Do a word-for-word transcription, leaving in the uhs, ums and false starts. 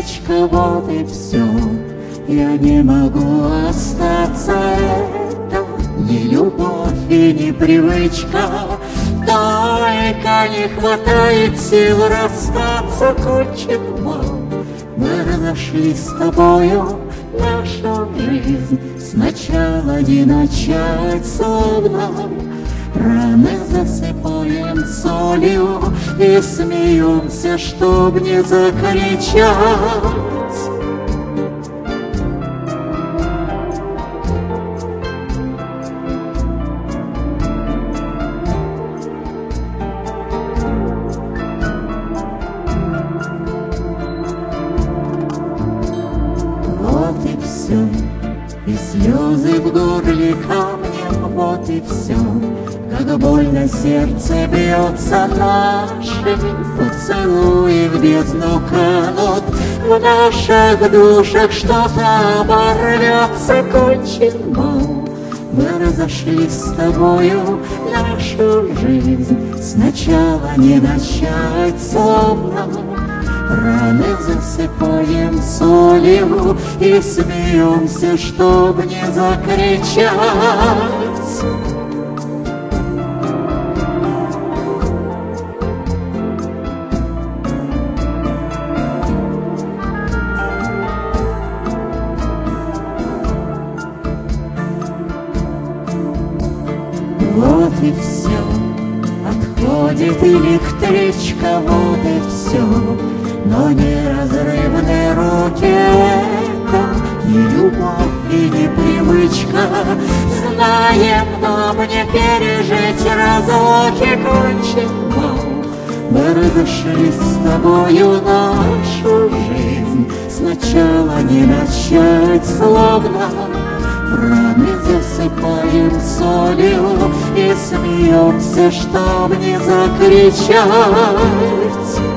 электричка, вот и все. Я не могу остаться, это не любовь и не привычка. Только не хватает сил расстаться, кончен бал. Мы разошлись с тобою, нашу жизнь сначала не начать, словно раны засыпаем солью и смеемся, чтоб не закричать. Вот и все, и слезы в горле камнем, вот и все. Как больно сердце бьется наше, поцелуи в бездну канут, в наших душах что-то оборвется, кончен бал. Мы разошлись с тобою, нашу жизнь сначала не начать, словно раны засыпаем солью и смеемся, чтоб не закричать. Вот и все, отходит электричка, вот и все. Но неразрывные руки это не любовь и не привычка. Знаем, нам не пережить разлуки, кончен бал. Мы разошлись с тобою, нашу жизнь сначала не начать, словно раны засыпаем солью и смеемся, чтоб не закричать.